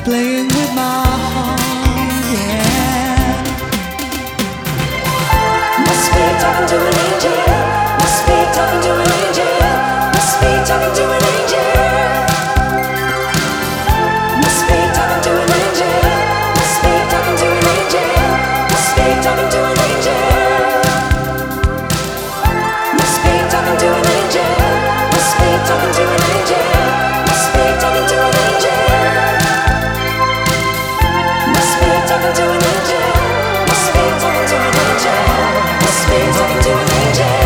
playing with my heart, yeah. Must be talking to an angel. Must be talking to an angel. Must be talking to an angel. Must be talking to an angel. Must be talking to an angel. Must be talking to an angel. Must be talking to an angel. Must be talking to an angel. Must be talking to an angel. Must be talking to an angel. Must be talking to an angel. Must be talking to an angel.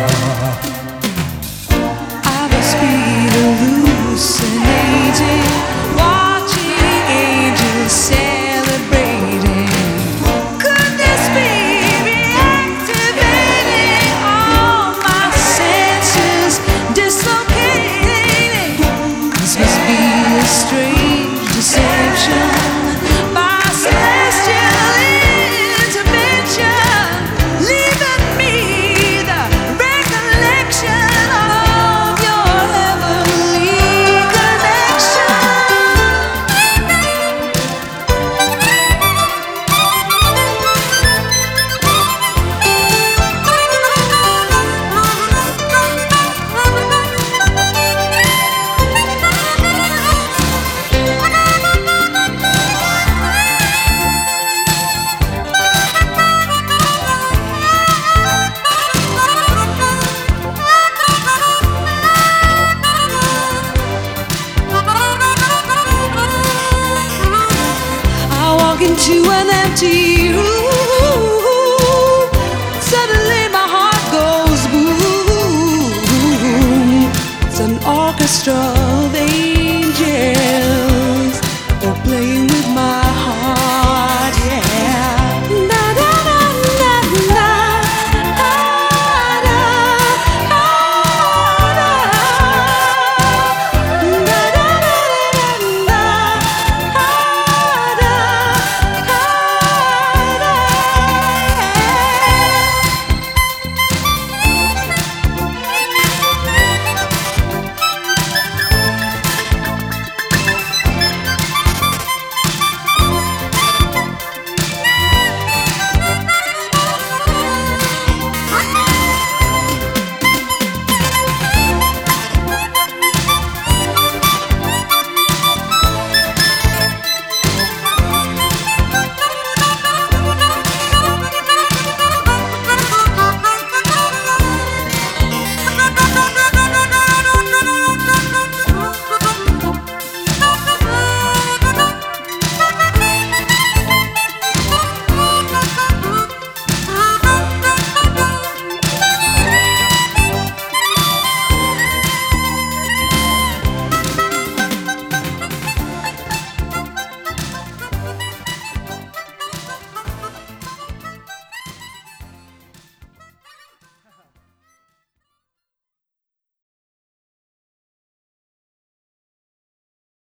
I must be hallucinating, watching angels celebrating. Could this be reactivating all my senses, dislocating? This must be a strange deception by celestial intervention, leaving me the recollection of your heavenly connection. I walk into an empty